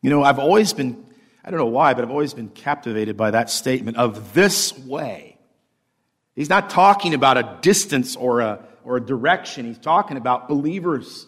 I've always been, I don't know why, but I've always been captivated by that statement of this way. He's not talking about a distance or a direction. He's talking about believers.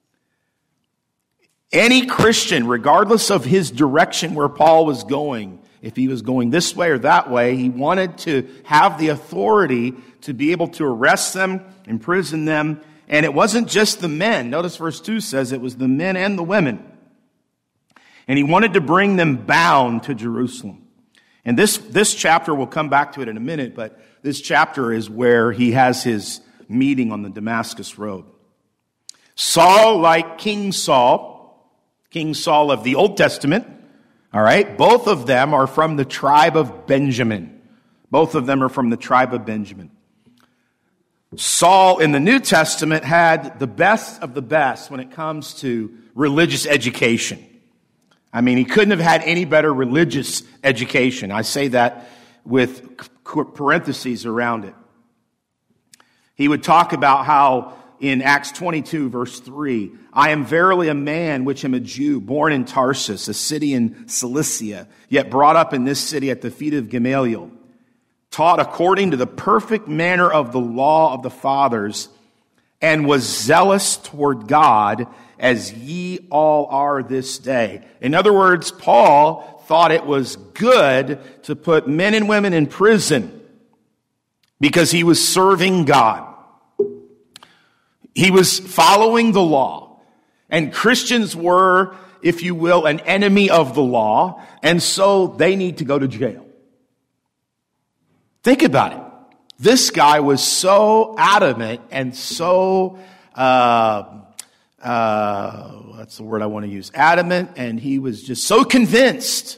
Any Christian, regardless of his direction where Paul was going, if he was going this way or that way, he wanted to have the authority to be able to arrest them, imprison them. And it wasn't just the men. Notice verse 2 says it was the men and the women. And he wanted to bring them bound to Jerusalem. And this chapter, we'll come back to it in a minute, but this chapter is where he has his meeting on the Damascus Road. Saul, like King Saul of the Old Testament, all right, both of them are from the tribe of Benjamin. Both of them are from the tribe of Benjamin. Saul in the New Testament had the best of the best when it comes to religious education. I mean, he couldn't have had any better religious education. I say that with parentheses around it. He would talk about how in Acts 22, verse 3, I am verily a man which am a Jew, born in Tarsus, a city in Cilicia, yet brought up in this city at the feet of Gamaliel, taught according to the perfect manner of the law of the fathers, and was zealous toward God, as ye all are this day. In other words, Paul thought it was good to put men and women in prison because he was serving God. He was following the law. And Christians were, if you will, an enemy of the law, and so they need to go to jail. Think about it. This guy was so adamant and so, that's the word I want to use, adamant, and he was just so convinced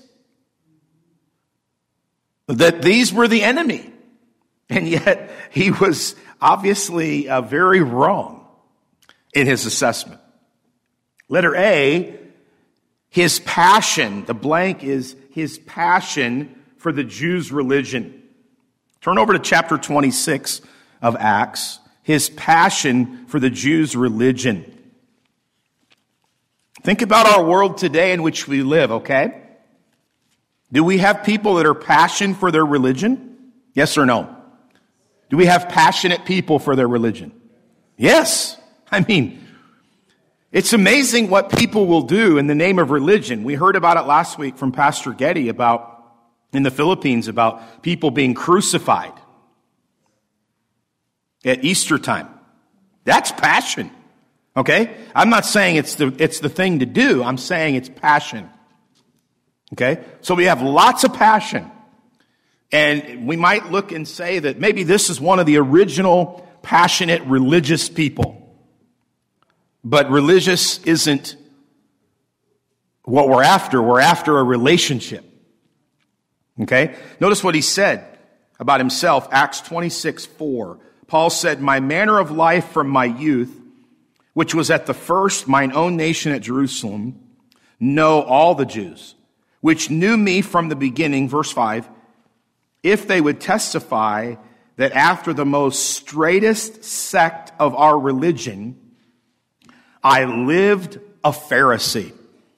that these were the enemy. And yet he was obviously very wrong in his assessment. Letter A, his passion. The blank is his passion for the Jews' religion. Turn over to chapter 26 of Acts. His passion for the Jews' religion. Think about our world today in which we live, okay? Do we have people that are passionate for their religion? Yes or no? Do we have passionate people for their religion? Yes. I mean, it's amazing what people will do in the name of religion. We heard about it last week from Pastor Getty in the Philippines about people being crucified at Easter time. That's passion. Okay? I'm not saying it's the thing to do. I'm saying it's passion. Okay? So we have lots of passion. And we might look and say that maybe this is one of the original passionate religious people. But religious isn't what we're after. We're after a relationship. Okay? Notice what he said about himself, Acts 26:4. Paul said, my manner of life from my youth, which was at the first mine own nation at Jerusalem, know all the Jews, which knew me from the beginning, verse 5, if they would testify that after the most straightest sect of our religion, I lived a Pharisee.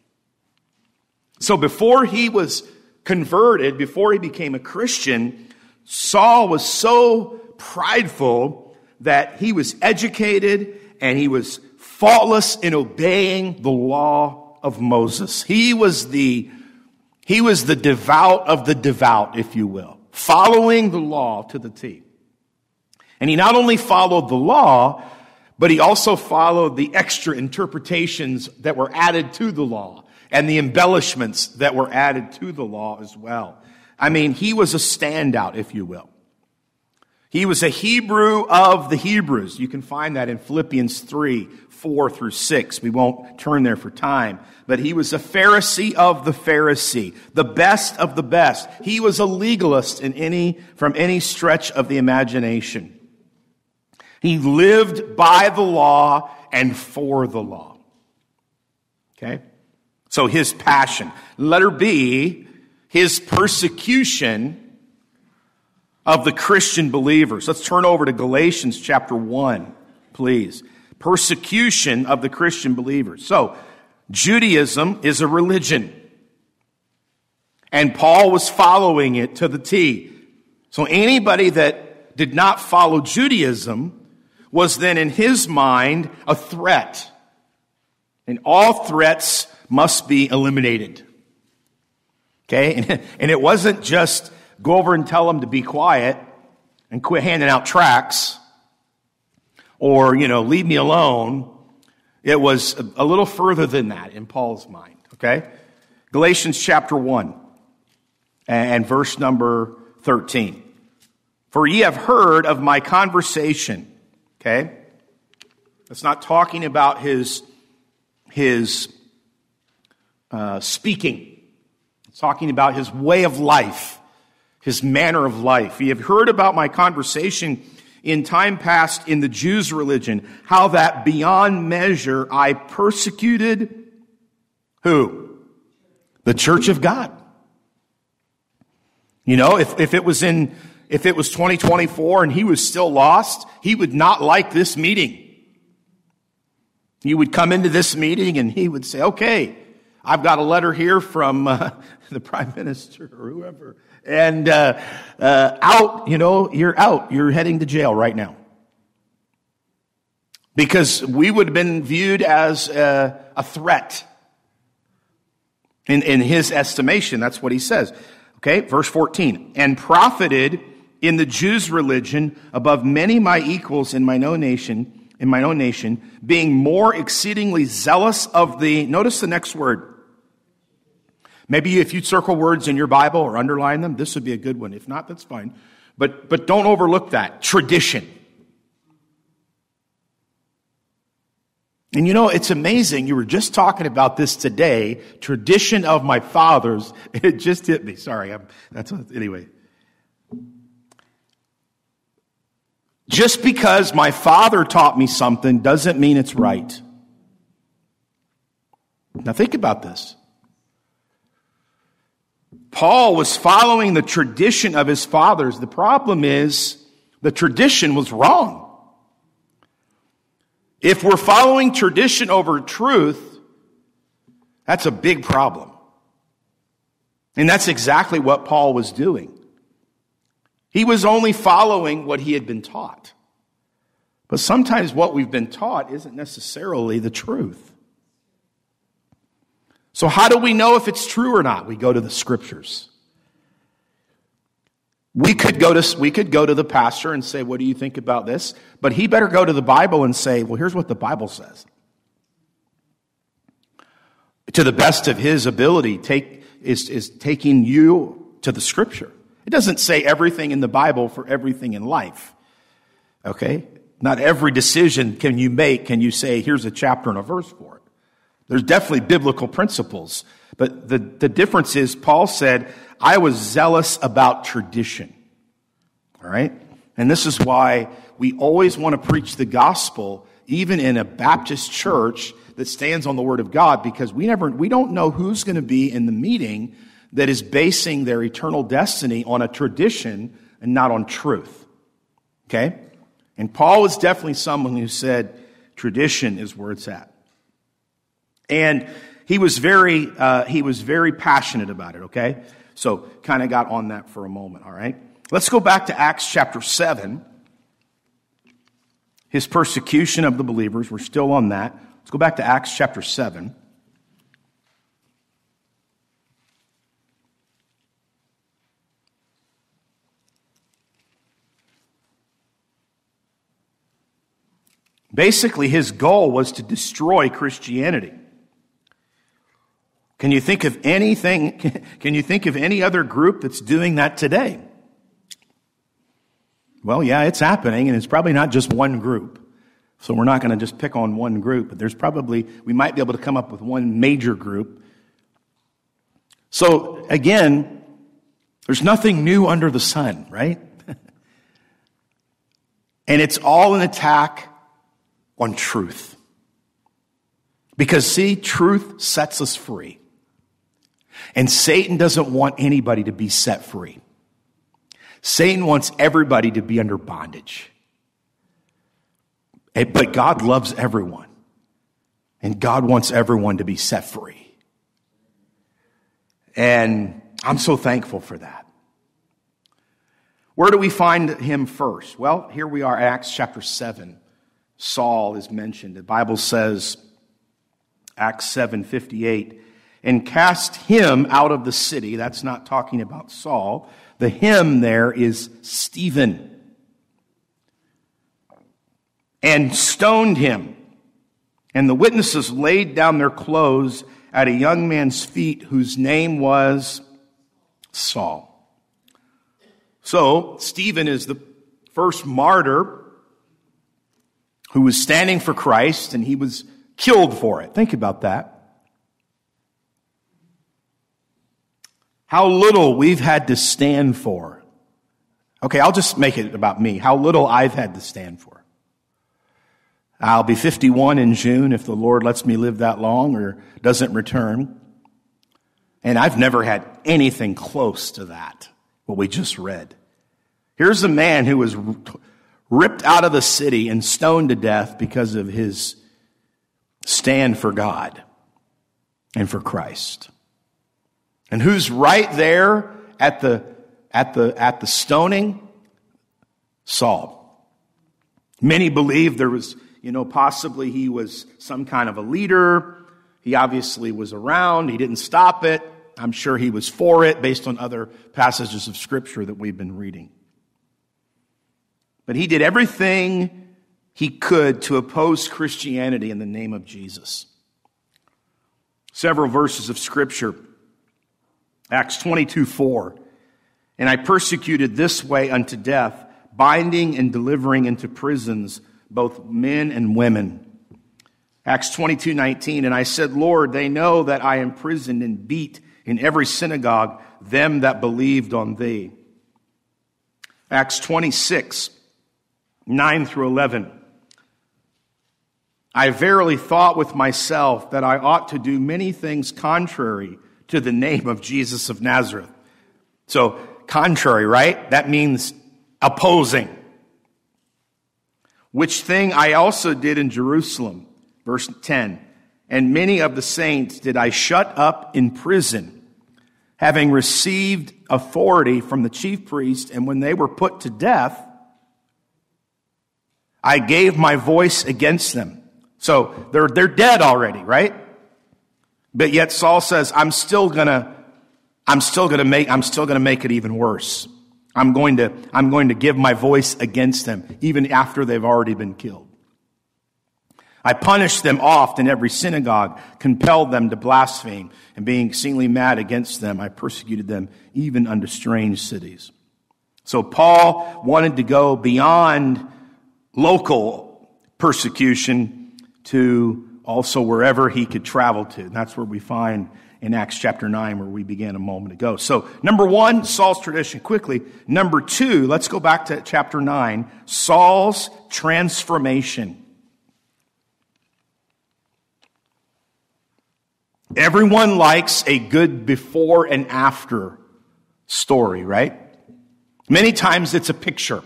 So before he was converted, before he became a Christian, Saul was so prideful that he was educated and he was faultless in obeying the law of Moses. He was the devout of the devout, if you will, following the law to the T. And he not only followed the law, but he also followed the extra interpretations that were added to the law and the embellishments that were added to the law as well. I mean, he was a standout, if you will. He was a Hebrew of the Hebrews. You can find that in Philippians 3:4-6. We won't turn there for time. But he was a Pharisee of the Pharisee, the best of the best. He was a legalist from any stretch of the imagination. He lived by the law and for the law. Okay? So his passion. Letter B, his persecution of the Christian believers. Let's turn over to Galatians chapter 1, please. Persecution of the Christian believers. So, Judaism is a religion. And Paul was following it to the T. So anybody that did not follow Judaism was then in his mind a threat. And all threats must be eliminated. Okay? And it wasn't just go over and tell them to be quiet and quit handing out tracts or, leave me alone. It was a little further than that in Paul's mind. Okay? Galatians chapter 1 and verse number 13. For ye have heard of my conversation. Okay? It's not talking about his speaking. It's talking about his way of life, his manner of life. Ye have heard about my conversation in time past in the Jews' religion, how that beyond measure I persecuted who? The church of God. If it was 2024 and he was still lost, he would not like this meeting. He would come into this meeting and he would say, okay, I've got a letter here from the prime minister or whoever. And out, you're out. You're heading to jail right now. Because we would have been viewed as a threat. In his estimation, that's what he says. Okay, verse 14. And profited in the Jews' religion above many my equals in mine own nation, being more exceedingly zealous of the, notice the next word. Maybe if you circle words in your Bible or underline them, this would be a good one. If not, that's fine. But don't overlook that. Tradition. And it's amazing. You were just talking about this today. Tradition of my fathers. It just hit me. Sorry. Anyway. Just because my father taught me something doesn't mean it's right. Now think about this. Paul was following the tradition of his fathers. The problem is the tradition was wrong. If we're following tradition over truth, that's a big problem. And that's exactly what Paul was doing. He was only following what he had been taught. But sometimes what we've been taught isn't necessarily the truth. So how do we know if it's true or not? We go to the scriptures. We could go to the pastor and say, what do you think about this? But he better go to the Bible and say, well, here's what the Bible says. To the best of his ability, is taking you to the scripture. It doesn't say everything in the Bible for everything in life. Okay? Not every decision can you say, here's a chapter and a verse for it. There's definitely biblical principles. But the difference is, Paul said, I was zealous about tradition. All right? And this is why we always want to preach the gospel, even in a Baptist church that stands on the Word of God, because we don't know who's going to be in the meeting that is basing their eternal destiny on a tradition and not on truth. Okay? And Paul is definitely someone who said tradition is where it's at. And he was very passionate about it, okay? So kind of got on that for a moment, all right? Let's go back to Acts chapter 7. His persecution of the believers, we're still on that. Let's go back to Acts chapter 7. Basically, his goal was to destroy Christianity. Can you think of any other group that's doing that today? Well, yeah, it's happening, and it's probably not just one group. So we're not going to just pick on one group, but we might be able to come up with one major group. So again, there's nothing new under the sun, right? And it's all an attack on truth. Because see, truth sets us free. And Satan doesn't want anybody to be set free. Satan wants everybody to be under bondage. But God loves everyone. And God wants everyone to be set free. And I'm so thankful for that. Where do we find him first? Well, here we are, Acts chapter 7. Saul is mentioned. The Bible says, Acts 7:58, and cast him out of the city. That's not talking about Saul. The him there is Stephen. And stoned him. And the witnesses laid down their clothes at a young man's feet whose name was Saul. So, Stephen is the first martyr who was standing for Christ, and he was killed for it. Think about that. How little we've had to stand for. Okay, I'll just make it about me. How little I've had to stand for. I'll be 51 in June if the Lord lets me live that long or doesn't return. And I've never had anything close to that, what we just read. Here's a man who was ripped out of the city and stoned to death because of his stand for God and for Christ. And who's right there at the stoning? Saul. Many believe there was, possibly he was some kind of a leader. He obviously was around. He didn't stop it. I'm sure he was for it based on other passages of Scripture that we've been reading. But he did everything he could to oppose Christianity in the name of Jesus. Several verses of Scripture. Acts 22:4. And I persecuted this way unto death, binding and delivering into prisons both men and women. Acts 22:19. And I said, Lord, they know that I imprisoned and beat in every synagogue them that believed on thee. Acts 26:9-11. I verily thought with myself that I ought to do many things contrary to the name of Jesus of Nazareth. So, contrary, right? That means opposing. Which thing I also did in Jerusalem. Verse 10. And many of the saints did I shut up in prison, having received authority from the chief priest, and when they were put to death, I gave my voice against them. So they're dead already, right? But yet Saul says, I'm still gonna make it even worse. I'm going to give my voice against them, even after they've already been killed. I punished them oft in every synagogue, compelled them to blaspheme, and being exceedingly mad against them, I persecuted them even unto strange cities. So Paul wanted to go beyond local persecution to also wherever he could travel to. And that's where we find in Acts chapter 9 where we began a moment ago. So, number one, Saul's tradition. Quickly. Number two, let's go back to chapter 9. Saul's transformation. Everyone likes a good before and after story, right? Many times it's a picture.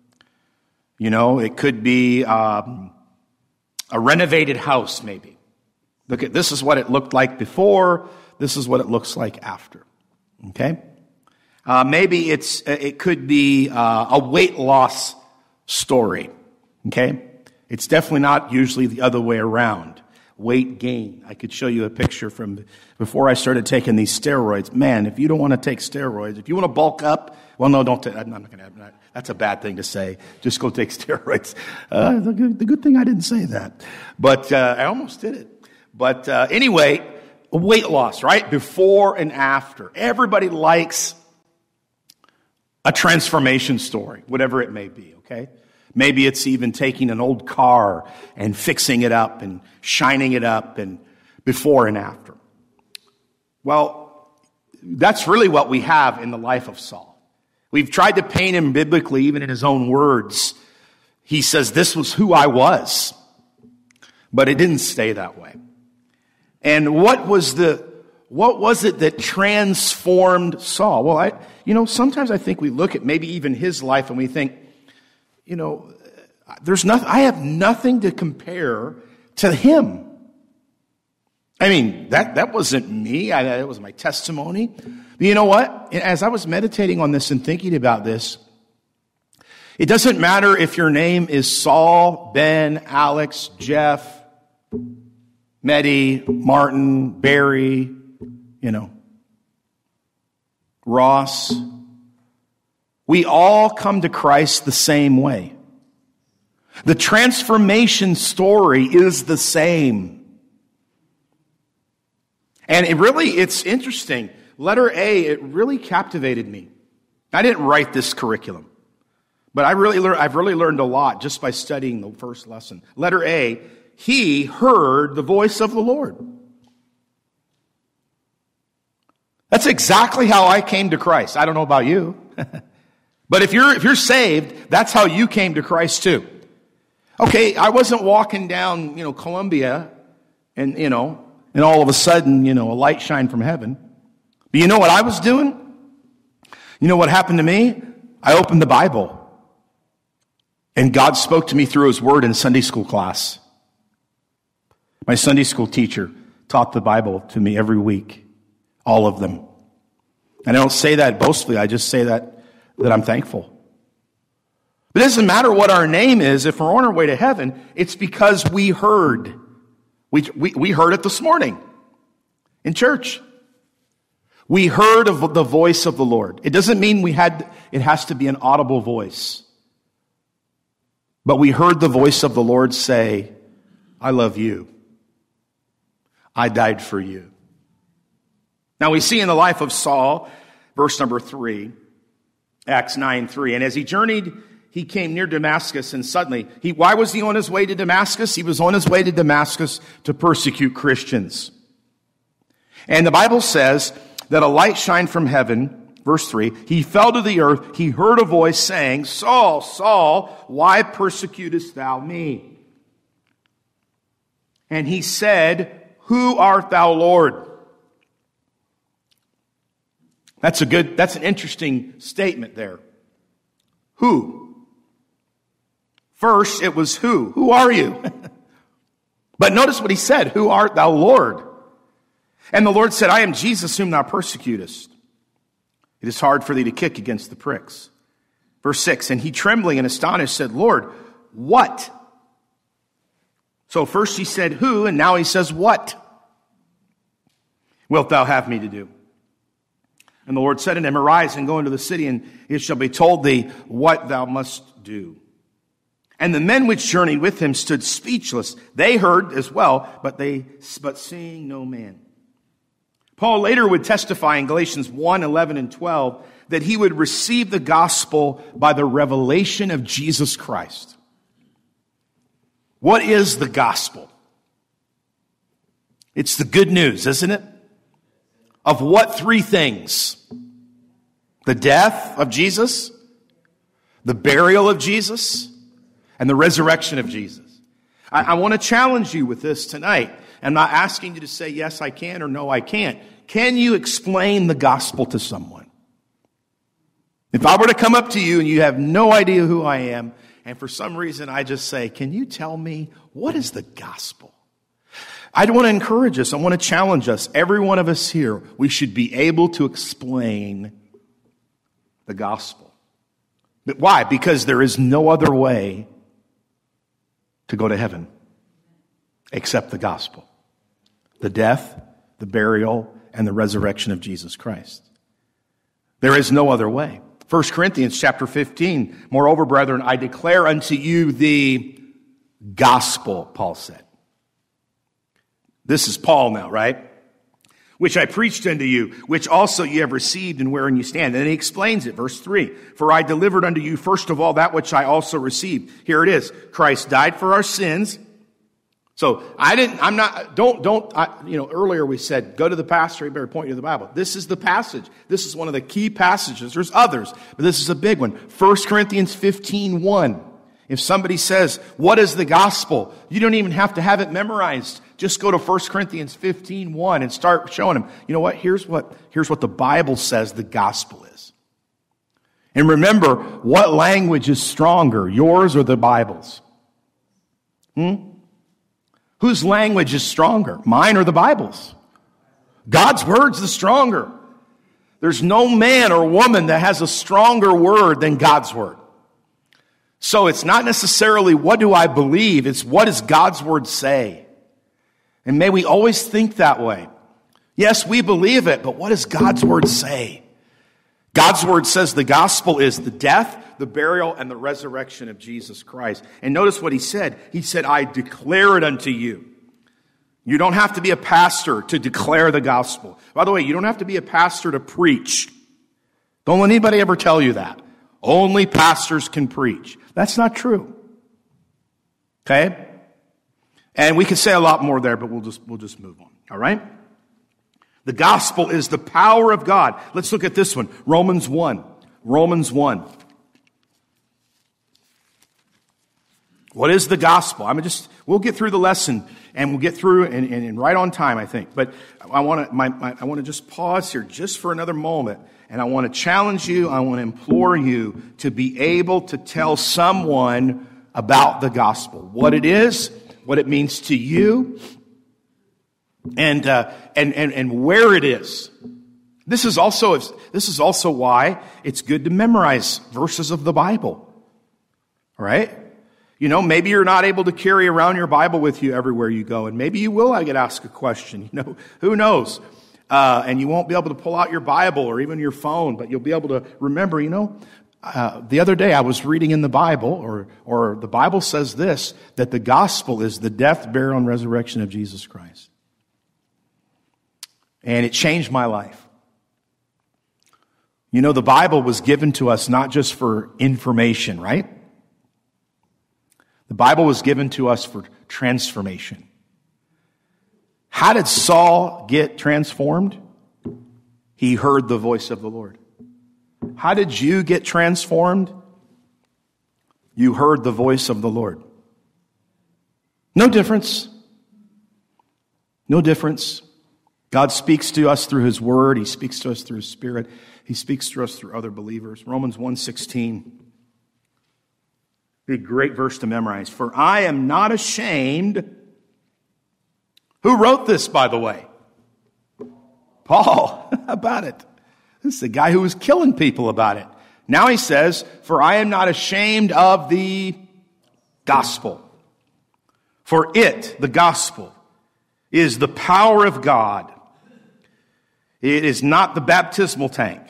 It could be a renovated house, maybe. Look at, this is what it looked like before. This is what it looks like after. Okay? Maybe it could be a weight loss story. Okay? It's definitely not usually the other way around. Weight gain. I could show you a picture from before I started taking these steroids. Man, if you don't want to take steroids, if you want to bulk up, well, no, don't. I'm not going to have that. That's a bad thing to say. Just go take steroids. The good thing I didn't say that. But I almost did it. But anyway, weight loss, right? Before and after. Everybody likes a transformation story, whatever it may be, okay? Maybe it's even taking an old car and fixing it up and shining it up and before and after. Well, that's really what we have in the life of Saul. We've tried to paint him biblically, even in his own words. He says, this was who I was. But it didn't stay that way. And what was it that transformed Saul? Well, sometimes I think we look at maybe even his life and we think, I have nothing to compare to him. I mean, that wasn't me. That was my testimony. But you know what? As I was meditating on this and thinking about this, it doesn't matter if your name is Saul, Ben, Alex, Jeff, Mehdi, Martin, Barry, Ross. We all come to Christ the same way. The transformation story is the same. And it's interesting. Letter A, it really captivated me. I didn't write this curriculum, but I've really learned a lot just by studying the first lesson. Letter A, he heard the voice of the Lord. That's exactly how I came to Christ. I don't know about you. But if you're saved, that's how you came to Christ too. Okay, I wasn't walking down, Columbia and all of a sudden, a light shined from heaven. But you know what I was doing? You know what happened to me? I opened the Bible. And God spoke to me through His Word in Sunday school class. My Sunday school teacher taught the Bible to me every week. All of them. And I don't say that boastfully. I just say that I'm thankful. But it doesn't matter what our name is. If we're on our way to heaven, it's because we heard. We heard it this morning in church. We heard of the voice of the Lord. It doesn't mean it has to be an audible voice. But we heard the voice of the Lord say, I love you. I died for you. Now we see in the life of Saul, verse number 3, Acts 9:3, and as he journeyed, he came near Damascus, and suddenly, why was he on his way to Damascus? He was on his way to Damascus to persecute Christians. And the Bible says that a light shined from heaven, verse 3, he fell to the earth, he heard a voice saying, Saul, Saul, why persecutest thou me? And he said, who art thou, Lord? That's an interesting statement there. Who? First, it was who. Who are you? But notice what he said. Who art thou, Lord? And the Lord said, I am Jesus whom thou persecutest. It is hard for thee to kick against the pricks. Verse 6, and he trembling and astonished said, Lord, what? So first he said who, and now he says what? Wilt thou have me to do? And the Lord said unto him, arise and go into the city, and it shall be told thee what thou must do. And the men which journeyed with him stood speechless. They heard as well, but seeing no man. Paul later would testify in Galatians 1, 11, and 12 that he would receive the gospel by the revelation of Jesus Christ. What is the gospel? It's the good news, isn't it? Of what three things? The death of Jesus, the burial of Jesus, and the resurrection of Jesus. I want to challenge you with this tonight. I'm not asking you to say, yes, I can, or no, I can't. Can you explain the gospel to someone? If I were to come up to you and you have no idea who I am, and for some reason I just say, can you tell me what is the gospel? I want to encourage us. I want to challenge us. Every one of us here, we should be able to explain the gospel. But why? Because there is no other way to go to heaven except the gospel. The death, the burial, and the resurrection of Jesus Christ. There is no other way. 1 Corinthians chapter 15, moreover, brethren, I declare unto you the gospel, Paul said. This is Paul now, right? Which I preached unto you, which also ye have received and wherein you stand. And he explains it, verse 3. For I delivered unto you first of all that which I also received. Here it is. Christ died for our sins. So earlier we said, go to the pastor, he better point you to the Bible. This is the passage. This is one of the key passages. There's others, but this is a big one. 1 Corinthians 15:1. If somebody says, what is the gospel? You don't even have to have it memorized. Just go to 1 Corinthians 15:1 and start showing them, you know what? Here's what the Bible says the gospel is. And remember, what language is stronger, yours or the Bible's? Whose language is stronger, mine or the Bible's? God's word's the stronger. There's no man or woman that has a stronger word than God's word. So it's not necessarily what do I believe, it's what does God's word say? And may we always think that way. Yes, we believe it, but what does God's word say? God's word says the gospel is the death, the burial, and the resurrection of Jesus Christ. And notice what he said. He said, I declare it unto you. You don't have to be a pastor to declare the gospel. By the way, you don't have to be a pastor to preach. Don't let anybody ever tell you that. Only pastors can preach. That's not true. Okay? And we could say a lot more there, but we'll just move on. All right? The gospel is the power of God. Let's look at this one. Romans 1. Romans 1. What is the gospel? We'll get through the lesson and we'll get through and right on time, I think. But I want to just pause here just for another moment. And I want to challenge you, I want to implore you to be able to tell someone about the gospel. What it is, what it means to you, and where it is. This is also why it's good to memorize verses of the Bible. All right? You know, maybe you're not able to carry around your Bible with you everywhere you go, and maybe you will get asked a question. You know, who knows? And you won't be able to pull out your Bible or even your phone, but you'll be able to remember, the other day I was reading in the Bible, or the Bible says this, that the gospel is the death, burial, and resurrection of Jesus Christ. And it changed my life. You know, the Bible was given to us not just for information, right? The Bible was given to us for transformation. How did Saul get transformed? He heard the voice of the Lord. How did you get transformed? You heard the voice of the Lord. No difference. No difference. God speaks to us through His Word. He speaks to us through His Spirit. He speaks to us through other believers. Romans 1:16. A great verse to memorize. For I am not ashamed. Who wrote this, by the way? Paul. How about it? This is the guy who was killing people about it. Now he says, for I am not ashamed of the gospel. For it, the gospel, is the power of God. It is not the baptismal tank.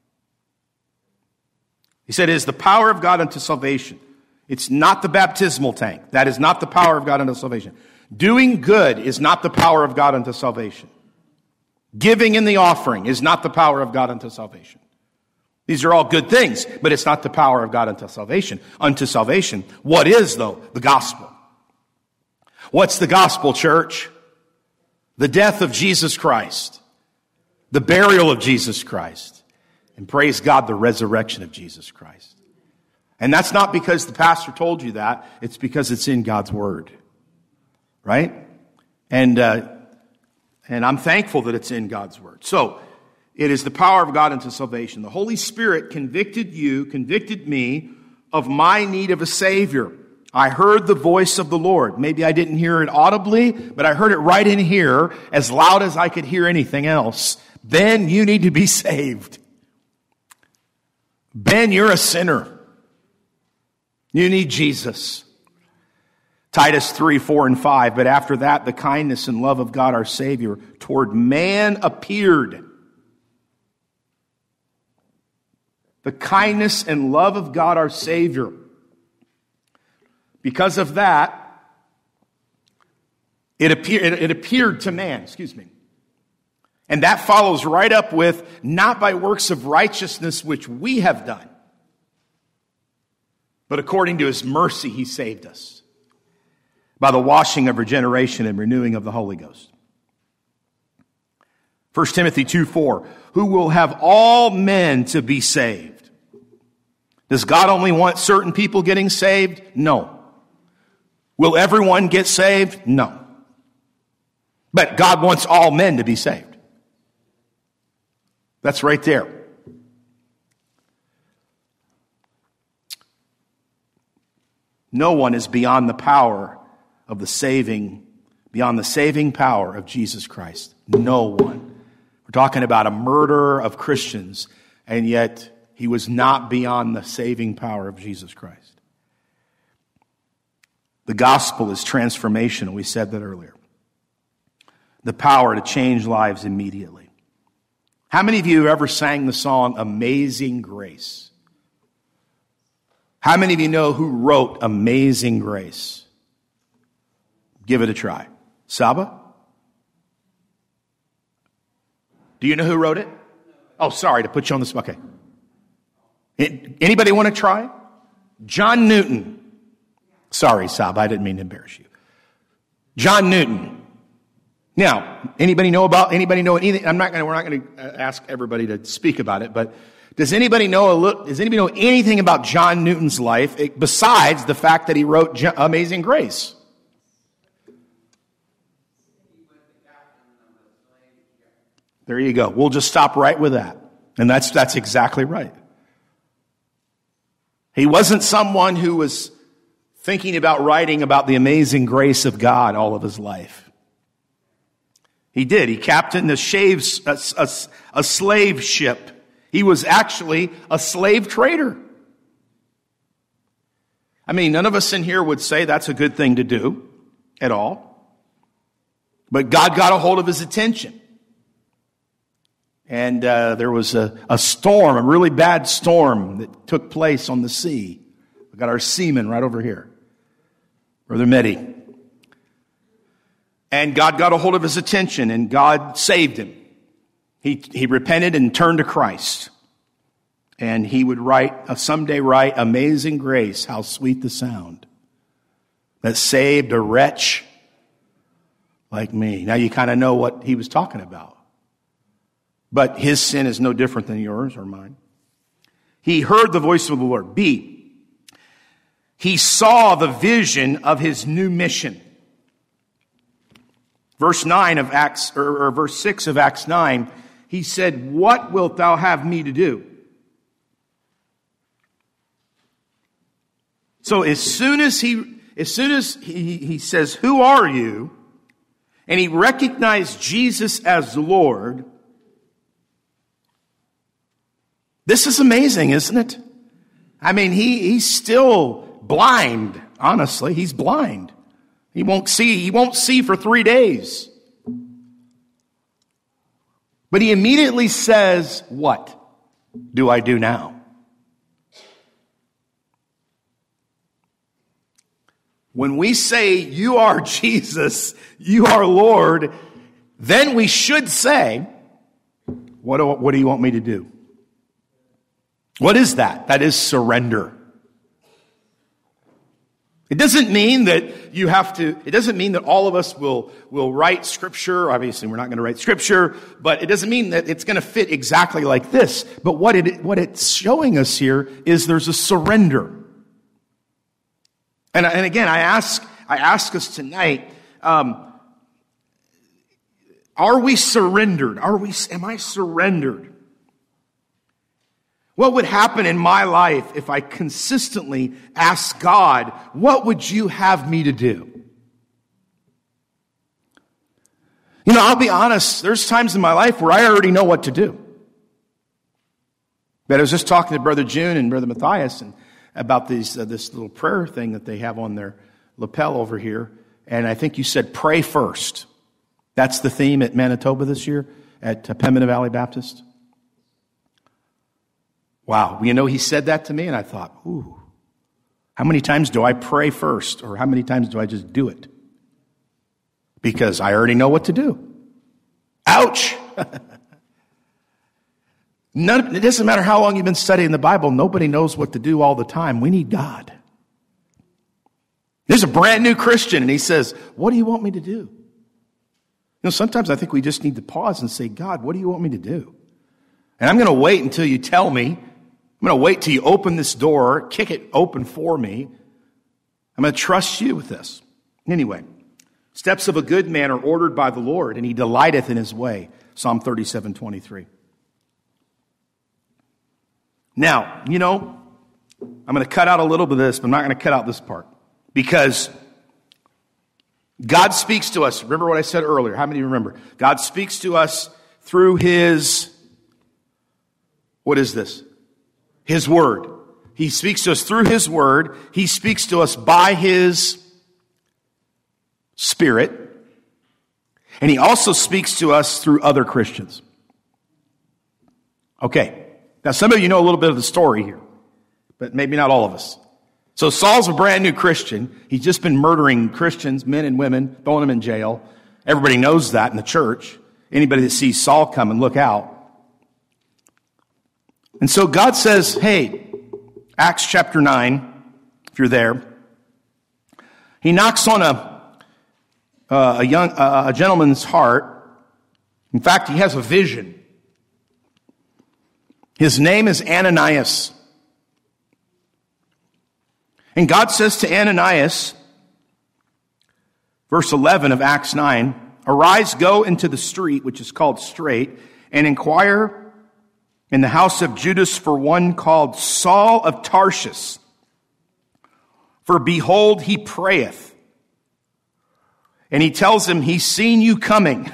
He said it is the power of God unto salvation. It's not the baptismal tank. That is not the power of God unto salvation. Doing good is not the power of God unto salvation. Giving in the offering is not the power of God unto salvation. These are all good things, but it's not the power of God unto salvation. Unto salvation. What is, though? The gospel. What's the gospel, church? The death of Jesus Christ. The burial of Jesus Christ. And praise God, the resurrection of Jesus Christ. And that's not because the pastor told you that. It's because it's in God's Word. Right? And I'm thankful that it's in God's Word. So, it is the power of God unto salvation. The Holy Spirit convicted me of my need of a Savior. I heard the voice of the Lord. Maybe I didn't hear it audibly, but I heard it right in here, as loud as I could hear anything else. Ben, you need to be saved. Ben, you're a sinner. You need Jesus. Titus 3, 4, and 5. But after that, the kindness and love of God our Savior toward man appeared. The kindness and love of God our Savior. Because of that, it appeared to man. And that follows right up with, not by works of righteousness which we have done, but according to His mercy He saved us, by the washing of regeneration and renewing of the Holy Ghost. 1 Timothy 2:4, who will have all men to be saved. Does God only want certain people getting saved? No. Will everyone get saved? No. But God wants all men to be saved. That's right there. No one is beyond the saving power of Jesus Christ. No one. We're talking about a murderer of Christians, and yet he was not beyond the saving power of Jesus Christ. The gospel is transformational. We said that earlier. The power to change lives immediately. How many of you have ever sang the song Amazing Grace? How many of you know who wrote Amazing Grace? Give it a try. Saba? Do you know who wrote it? Oh, sorry to put you on the spot. Okay. Anybody want to try? John Newton. Sorry, Saba, I didn't mean to embarrass you. John Newton. Now, anybody know anything? We're not going to ask everybody to speak about it, but does anybody know anything about John Newton's life besides the fact that he wrote Amazing Grace? There you go. We'll just stop right with that. And that's exactly right. He wasn't someone who was thinking about writing about the amazing grace of God all of his life. He did. He captained a slave ship. He was actually a slave trader. I mean, none of us in here would say that's a good thing to do at all. But God got a hold of his attention. And there was a storm, a really bad storm that took place on the sea. We got our seaman right over here, Brother Mehdi. And God got a hold of his attention, and God saved him. He repented and turned to Christ. And he would someday write, Amazing Grace, how sweet the sound that saved a wretch like me. Now you kind of know what he was talking about. But his sin is no different than yours or mine. He heard the voice of the Lord. B, he saw the vision of his new mission. Verse 9 of Acts, or verse 6 of Acts 9, he said, what wilt thou have me to do? So as soon as he says, who are you? And he recognized Jesus as the Lord. This is amazing, isn't it? I mean, he's still blind, honestly. He's blind. He won't see for 3 days. But he immediately says, what do I do now? When we say, you are Jesus, you are Lord, then we should say, what do you want me to do? What is that? That is surrender. It doesn't mean that it doesn't mean that all of us will write scripture. Obviously, we're not going to write scripture, but it doesn't mean that it's going to fit exactly like this. But what it's showing us here is there's a surrender. And again, I ask us tonight, are we surrendered? Am I surrendered? What would happen in my life if I consistently ask God, what would you have me to do? You know, I'll be honest, there's times in my life where I already know what to do. But I was just talking to Brother June and Brother Matthias about this little prayer thing that they have on their lapel over here. And I think you said, pray first. That's the theme at Manitoba this year, at Pembina Valley Baptist. Wow, you know, he said that to me, and I thought, ooh, how many times do I pray first, or how many times do I just do it? Because I already know what to do. Ouch! It doesn't matter how long you've been studying the Bible, nobody knows what to do all the time. We need God. There's a brand new Christian, and he says, what do you want me to do? You know, sometimes I think we just need to pause and say, God, what do you want me to do? And I'm going to wait until you tell me. I'm going to wait till you open this door, kick it open for me. I'm going to trust you with this. Anyway, steps of a good man are ordered by the Lord, and he delighteth in his way. Psalm 37:23. Now, you know, I'm going to cut out a little bit of this, but I'm not going to cut out this part. Because God speaks to us. Remember what I said earlier. How many remember? God speaks to us through his, what is this? His word. He speaks to us through his word. He speaks to us by his Spirit. And he also speaks to us through other Christians. Okay. Now some of you know a little bit of the story here, but maybe not all of us. So Saul's a brand new Christian. He's just been murdering Christians, men and women, throwing them in jail. Everybody knows that in the church. Anybody that sees Saul coming, look out. And so God says, hey, Acts chapter 9, if you're there, he knocks on a gentleman's heart. In fact, he has a vision. His name is Ananias. And God says to Ananias, verse 11 of Acts 9, arise, go into the street, which is called Straight, and inquire in the house of Judas for one called Saul of Tarsus. For behold, he prayeth. And he tells him, he's seen you coming.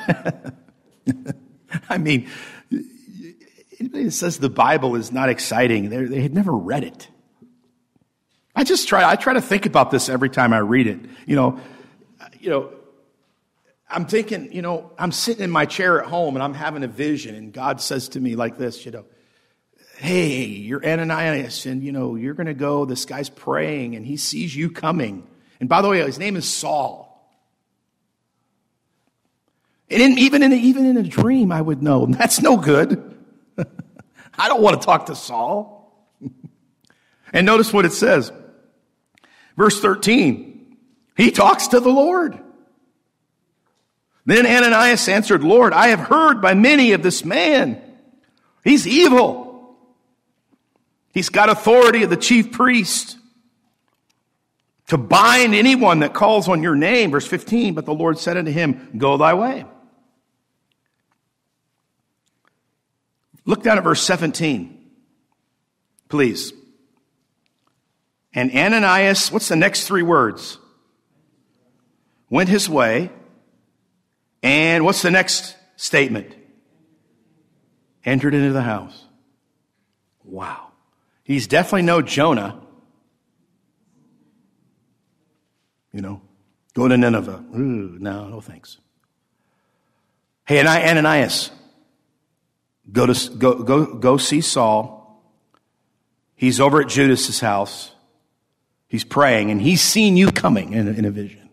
I mean, anybody that says the Bible is not exciting, they had never read it. I try to think about this every time I read it. You know, I'm thinking, I'm sitting in my chair at home and I'm having a vision and God says to me like this, hey, you're Ananias and, you're going to go, this guy's praying and he sees you coming. And by the way, his name is Saul. And even in a dream, I would know that's no good. I don't want to talk to Saul. And notice what it says. Verse 13, he talks to the Lord. Then Ananias answered, Lord, I have heard by many of this man. He's evil. He's got authority of the chief priest to bind anyone that calls on your name. Verse 15, but the Lord said unto him, go thy way. Look down at verse 17, please. And Ananias, what's the next three words? Went his way. And what's the next statement? Entered into the house. Wow. He's definitely no Jonah. Go to Nineveh. Ooh, no thanks. Hey, Ananias, go see Saul. He's over at Judas's house. He's praying, and he's seen you coming in a vision.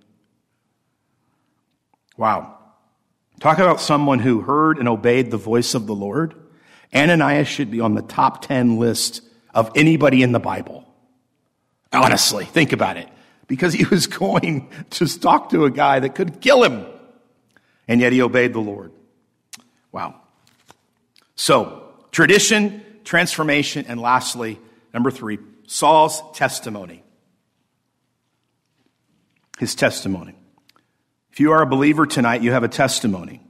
Wow. Talk about someone who heard and obeyed the voice of the Lord. Ananias should be on the top 10 list of anybody in the Bible. Honestly, think about it. Because he was going to talk to a guy that could kill him. And yet he obeyed the Lord. Wow. So, tradition, transformation, and lastly, number 3, Saul's testimony. His testimony. If you are a believer tonight, you have a testimony.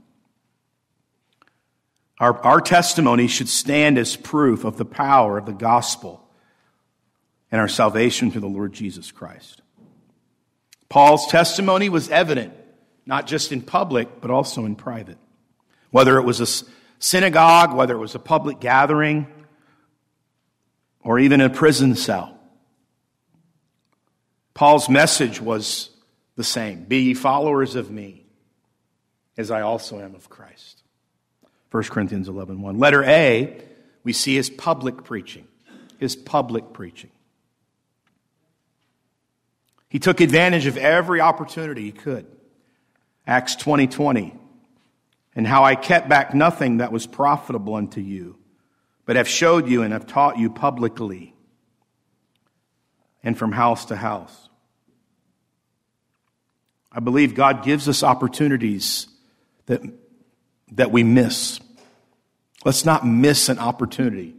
Our testimony should stand as proof of the power of the gospel and our salvation through the Lord Jesus Christ. Paul's testimony was evident, not just in public, but also in private. Whether it was a synagogue, whether it was a public gathering, or even a prison cell. Paul's message was the same. Be ye followers of me, as I also am of Christ. 1 Corinthians 11:1. Letter A, we see his public preaching. His public preaching. He took advantage of every opportunity he could. Acts 20:20. And how I kept back nothing that was profitable unto you, but have showed you and have taught you publicly and from house to house. I believe God gives us opportunities that we miss. Let's not miss an opportunity.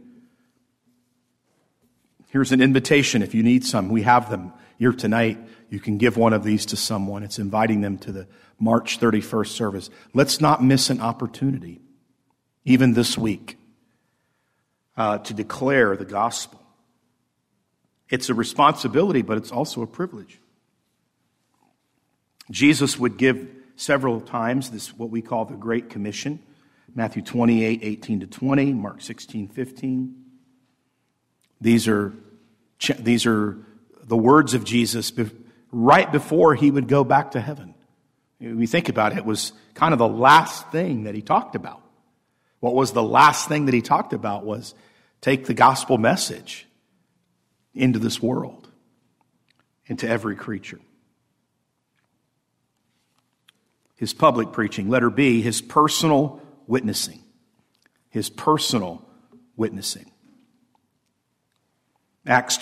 Here's an invitation if you need some. We have them here tonight. You can give one of these to someone. It's inviting them to the March 31st service. Let's not miss an opportunity, even this week, to declare the gospel. It's a responsibility, but it's also a privilege. Jesus would give several times this, what we call the Great Commission, Matthew 28:18-20, Mark 16:15. These are the words of Jesus right before he would go back to heaven. We think about it, it was kind of the last thing that he talked about. What was the last thing that he talked about was take the gospel message into this world, into every creature. His public preaching. Letter B, his personal witnessing. His personal witnessing. Acts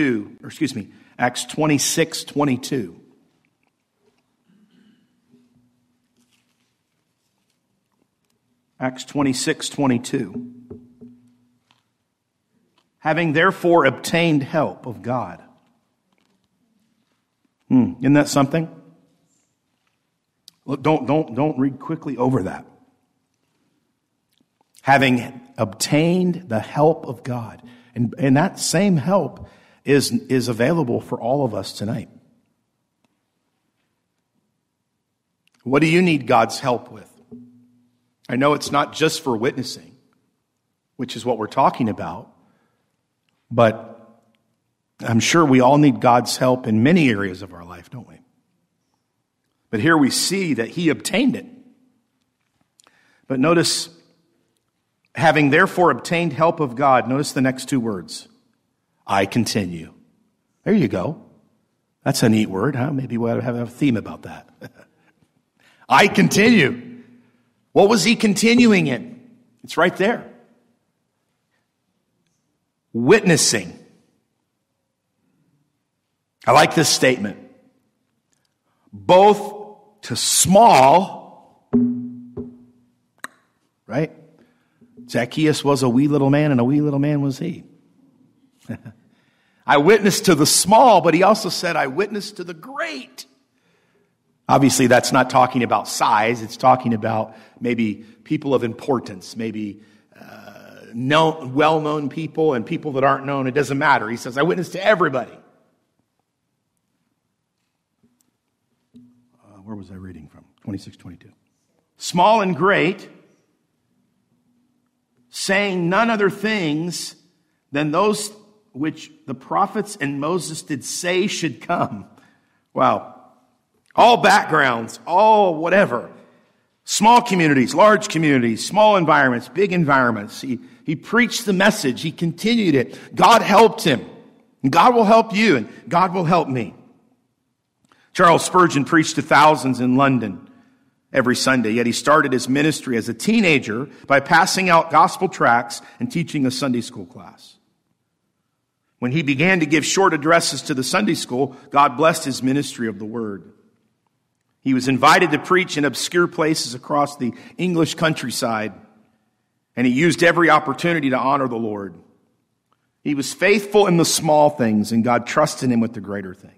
26:22. Acts 26:22. Having therefore obtained help of God. Isn't that something? Look, don't read quickly over that. Having obtained the help of God. And that same help is available for all of us tonight. What do you need God's help with? I know it's not just for witnessing, which is what we're talking about, but I'm sure we all need God's help in many areas of our life, don't we? But here we see that he obtained it. But notice, having therefore obtained help of God, notice the next two words. I continue. There you go. That's a neat word, huh? Maybe we'll have a theme about that. I continue. What was he continuing in? It's right there. Witnessing. I like this statement. Both to small, right? Zacchaeus was a wee little man, and a wee little man was he. I witnessed to the small, but he also said, I witnessed to the great. Obviously, that's not talking about size. It's talking about maybe people of importance, maybe well-known people and people that aren't known. It doesn't matter. He says, I witnessed to everybody. Where was I reading from? 26:22. Small and great, saying none other things than those which the prophets and Moses did say should come. Wow. All backgrounds, all whatever. Small communities, large communities, small environments, big environments. He preached the message. He continued it. God helped him. And God will help you, and God will help me. Charles Spurgeon preached to thousands in London every Sunday, yet he started his ministry as a teenager by passing out gospel tracts and teaching a Sunday school class. When he began to give short addresses to the Sunday school, God blessed his ministry of the word. He was invited to preach in obscure places across the English countryside, and he used every opportunity to honor the Lord. He was faithful in the small things, and God trusted him with the greater things.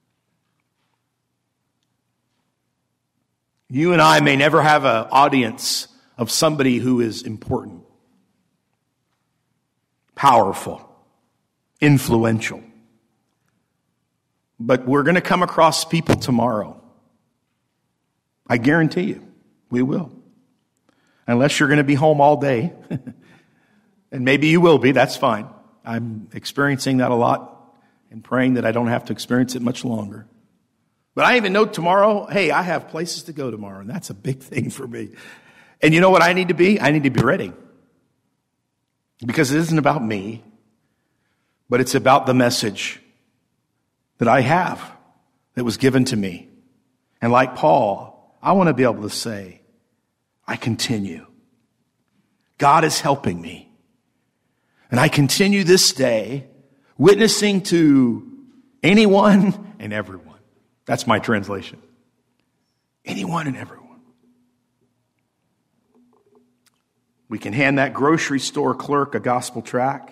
You and I may never have an audience of somebody who is important, powerful, influential. But we're going to come across people tomorrow. I guarantee you, we will. Unless you're going to be home all day. And maybe you will be, that's fine. I'm experiencing that a lot and praying that I don't have to experience it much longer. But I even know tomorrow, hey, I have places to go tomorrow, and that's a big thing for me. And you know what I need to be? I need to be ready. Because it isn't about me, but it's about the message that I have that was given to me. And like Paul, I want to be able to say, I continue. God is helping me. And I continue this day witnessing to anyone and everyone. That's my translation. Anyone and everyone. We can hand that grocery store clerk a gospel tract.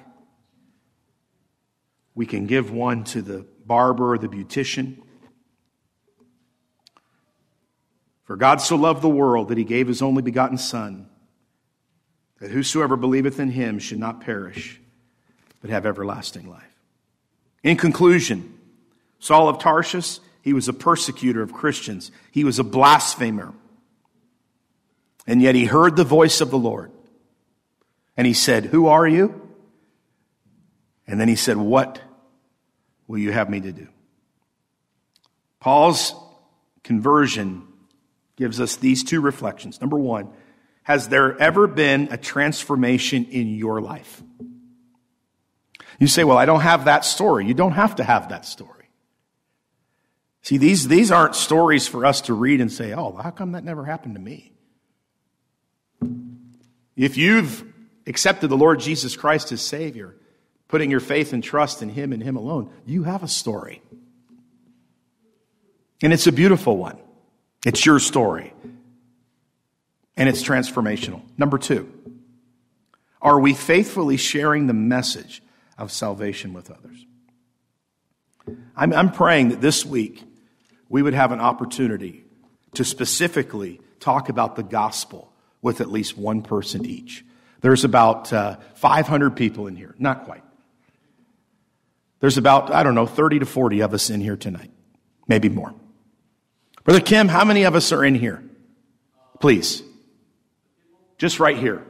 We can give one to the barber or the beautician. For God so loved the world that he gave his only begotten Son, that whosoever believeth in him should not perish, but have everlasting life. In conclusion, Saul of Tarsus, he was a persecutor of Christians. He was a blasphemer. And yet he heard the voice of the Lord. And he said, who are you? And then he said, what will you have me to do? Paul's conversion gives us these two reflections. Number one, has there ever been a transformation in your life? You say, well, I don't have that story. You don't have to have that story. See, these aren't stories for us to read and say, oh, how come that never happened to me? If you've accepted the Lord Jesus Christ as Savior, putting your faith and trust in Him and Him alone, you have a story. And it's a beautiful one. It's your story. And it's transformational. Number two, are we faithfully sharing the message of salvation with others? I'm praying that this week we would have an opportunity to specifically talk about the gospel with at least one person each. There's about 500 people in here. Not quite. There's about, 30 to 40 of us in here tonight. Maybe more. Brother Kim, how many of us are in here? Please. Just right here.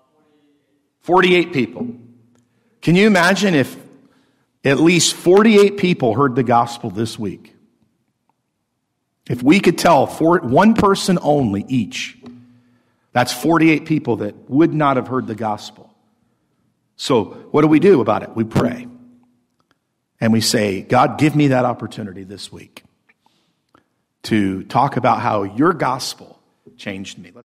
48 people. Can you imagine if at least 48 people heard the gospel this week? If we could tell one person only each, that's 48 people that would not have heard the gospel. So what do we do about it? We pray. And we say, God, give me that opportunity this week to talk about how your gospel changed me.